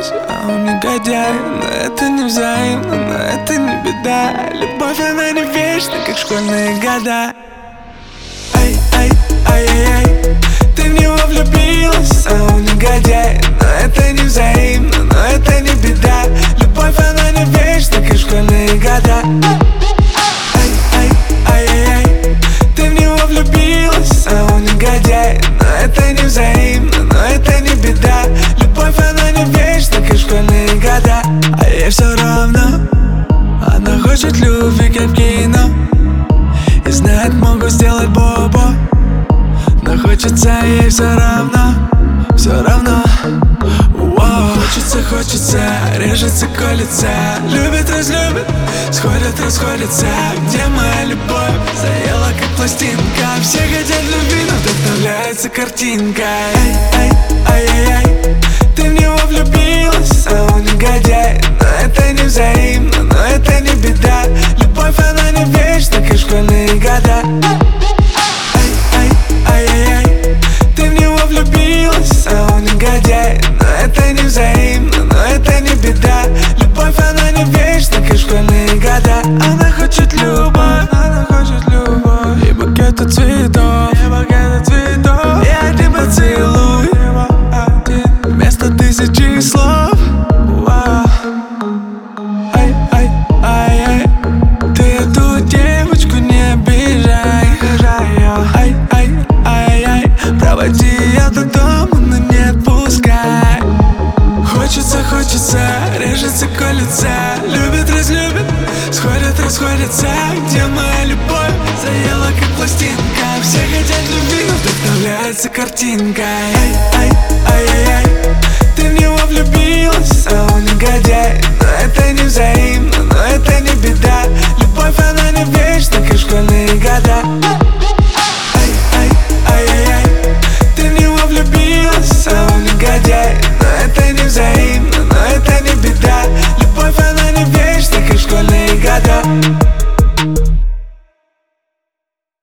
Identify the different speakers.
Speaker 1: влюбилась, а он негодяй. Но это не взаимно, но это не беда. Любовь, она не вечна, как школьные года. Ай, ай, ай, ай, ай, ты в него влюбилась, а он негодяй. Но это не взаимно, но это не беда. Любовь, она не вечна, как школьные года. Ай, ай, ай, ай, ай, ты в него влюбилась, а он негодяй. Но это не взаимно, но это не беда. Любовь, она не вечна, как школьные года. А ей все равно, она хочет любви, как в кино, и знает, могу сделать бобо. Но хочется ей все равно, все равно. Хочется, хочется, режется, колется. Любит, разлюбит, сходят, расходятся. Где моя любовь? Заела, как пластинка. Все хотят любви, но вдохновляется картинкой. Ай, ай, ай, ай, ай, ты в него влюбилась, а он негодяй. Но это не взаимно, но это не беда. Любовь, она не вечна, как школьные года. Ай, ай, ай, ай, ай, ты в него влюбилась, а он негодяй. Но это не взаимно, но это не беда. Любовь, она не вечна, как школьные года. Она хочет любовь, она хочет любовь. И букеты цветов, и букеты цветов. И один поцелуй, вместо тысячи слов. Ай, ай, ай, ай, ты эту девочку не обижай. Ай, ай, ай, ай, проводи ее до дома, но не отпускай. Хочется, хочется, режется, колется. Любит, разлюбит, сходят, расходятся. Где моя любовь? Заела, как пластинка. Все хотят любви, но вдохновляется картинкой. Ай, ай, ай, ай, ай, ты в него влюбилась, а он негодяй. Но это не взаимно.